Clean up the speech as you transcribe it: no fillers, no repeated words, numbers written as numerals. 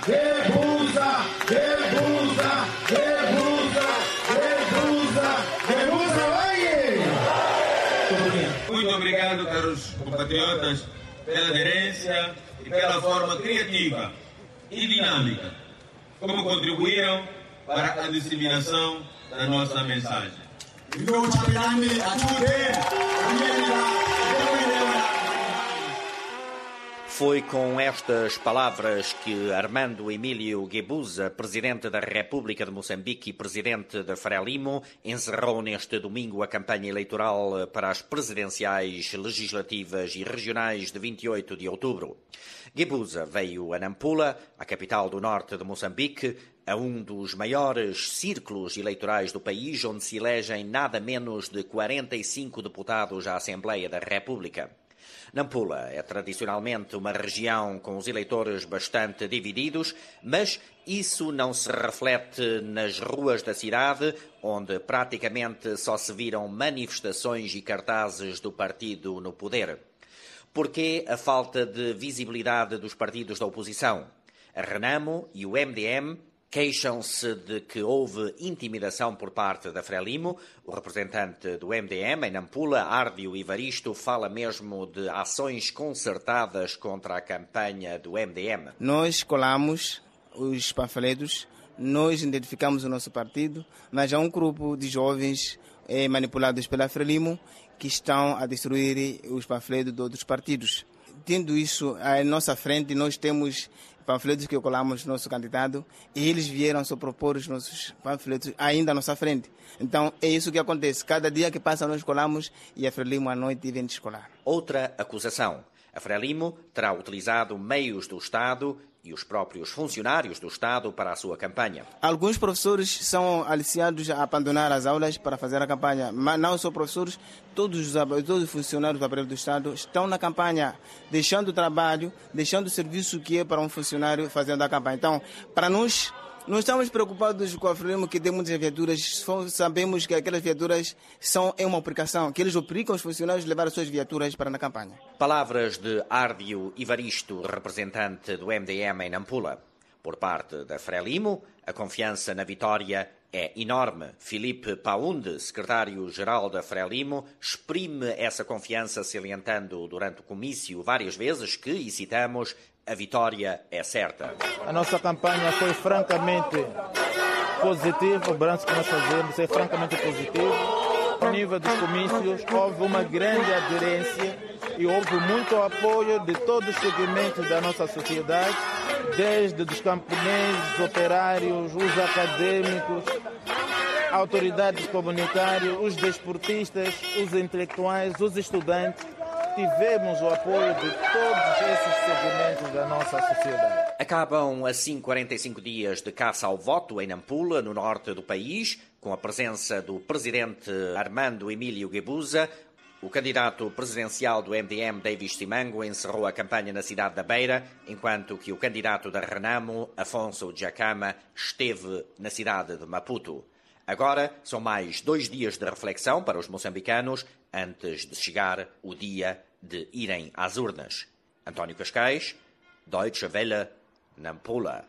Guebuza, Guebuza, Guebuza, Guebuza, Guebuza, vai! Muito obrigado, caros compatriotas, pela aderência e pela forma criativa e dinâmica como contribuíram para a disseminação da nossa mensagem. Foi com estas palavras que Armando Emílio Guebuza, presidente da República de Moçambique e presidente da Frelimo, encerrou neste domingo a campanha eleitoral para as presidenciais, legislativas e regionais de 28 de outubro. Guebuza veio a Nampula, a capital do norte de Moçambique, a um dos maiores círculos eleitorais do país, onde se elegem nada menos de 45 deputados à Assembleia da República. Nampula é tradicionalmente uma região com os eleitores bastante divididos, mas isso não se reflete nas ruas da cidade, onde praticamente só se viram manifestações e cartazes do partido no poder. Porquê a falta de visibilidade dos partidos da oposição? A Renamo e o MDM queixam-se de que houve intimidação por parte da Frelimo. O representante do MDM em Nampula, Árdio Ivaristo, fala mesmo de ações concertadas contra a campanha do MDM. Nós colamos os panfletos, nós identificamos o nosso partido, mas há um grupo de jovens manipulados pela Frelimo que estão a destruir os panfletos de outros partidos. Tendo isso à nossa frente, nós temos panfletos que colamos no nosso candidato e eles vieram só propor os nossos panfletos ainda à nossa frente. Então é isso que acontece. Cada dia que passa nós colamos e a Frelimo à noite vem descolar. Outra acusação. A Frelimo terá utilizado meios do Estado e os próprios funcionários do Estado para a sua campanha. Alguns professores são aliciados a abandonar as aulas para fazer a campanha, mas não só professores, todos os funcionários do aparelho do Estado estão na campanha, deixando o trabalho, deixando o serviço que é para um funcionário fazendo a campanha. Então, para nós estamos preocupados com a Frelimo, que tem muitas viaturas. Sabemos que aquelas viaturas é uma aplicação, que eles obrigam os funcionários a levar as suas viaturas para na campanha. Palavras de Árdio Ivaristo, representante do MDM em Nampula. Por parte da Frelimo, a confiança na vitória é enorme. Filipe Paunde, secretário-geral da Frelimo, exprime essa confiança salientando durante o comício várias vezes que, e citamos, a vitória é certa. A nossa campanha foi francamente positiva, o balanço que nós fazemos é francamente positivo. Ao nível dos comícios, houve uma grande aderência e houve muito apoio de todos os segmentos da nossa sociedade, desde os camponeses, operários, os acadêmicos, autoridades comunitárias, os desportistas, os intelectuais, os estudantes. Tivemos o apoio de todos esses segmentos da nossa sociedade. Acabam assim 45 dias de caça ao voto em Nampula, no norte do país, com a presença do presidente Armando Emílio Guebuza. O candidato presidencial do MDM, Davis Simango, encerrou a campanha na cidade da Beira, enquanto que o candidato da Renamo, Afonso Djacama, esteve na cidade de Maputo. Agora são mais 2 dias de reflexão para os moçambicanos antes de chegar o dia de irem às urnas. António Cascais, Deutsche Welle, Nampula.